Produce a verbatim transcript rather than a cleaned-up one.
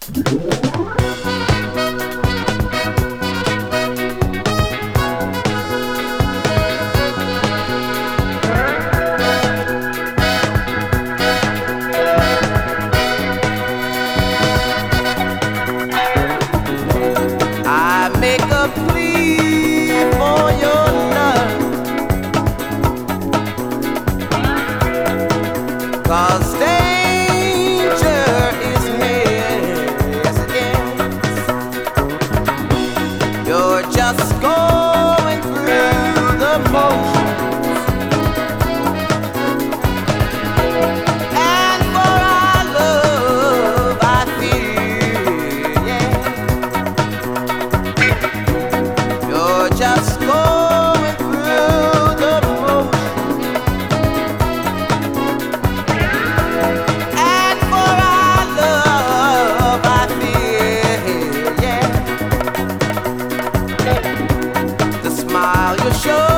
I make a plea for your love, 'cause danger is his against. You're just going through the motions, and for our love I feel, yeah. You're just going through the motions, and for our love I feel, yeah. The smile you show